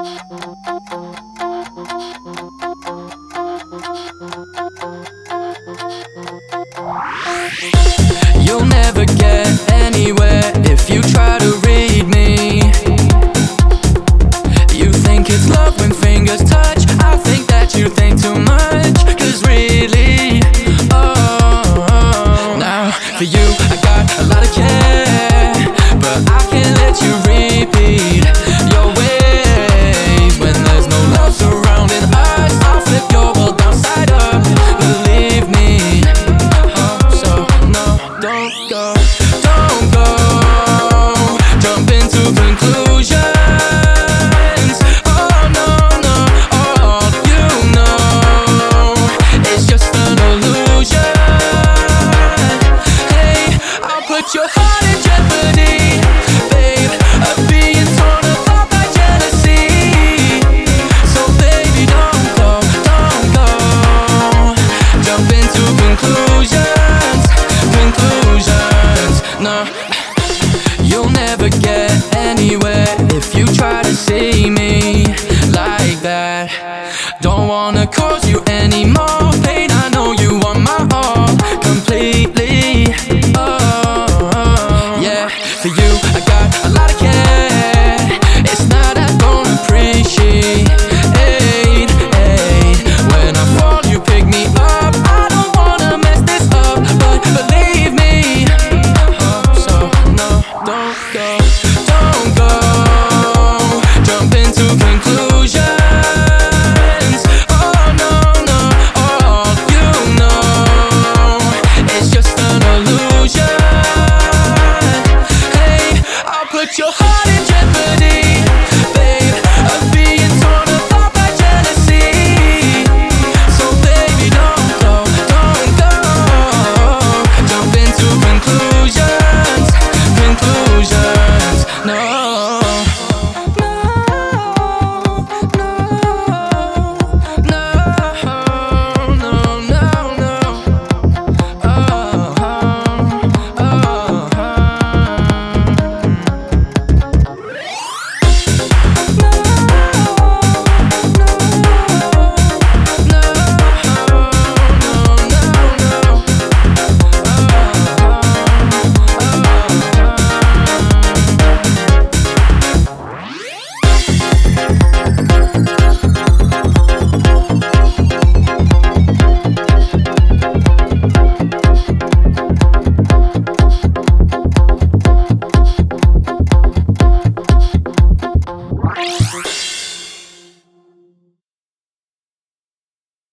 You'll never get anywhere if you try to read me. You think it's love when fingers touch. I think that you think too much. Cause really, oh, now for you I got a lot of care, but I can't let you repeat your ways. When there's no love surrounding us, I'll flip your world downside up. Believe me. Don't go, jump into conclusions. Oh no, no, all you know is just an illusion. Hey, I'll put your heart in jeopardy, babe, of being torn apart by jealousy. So baby, don't go, jump into conclusions. No, you'll never get anywhere if you try to see me.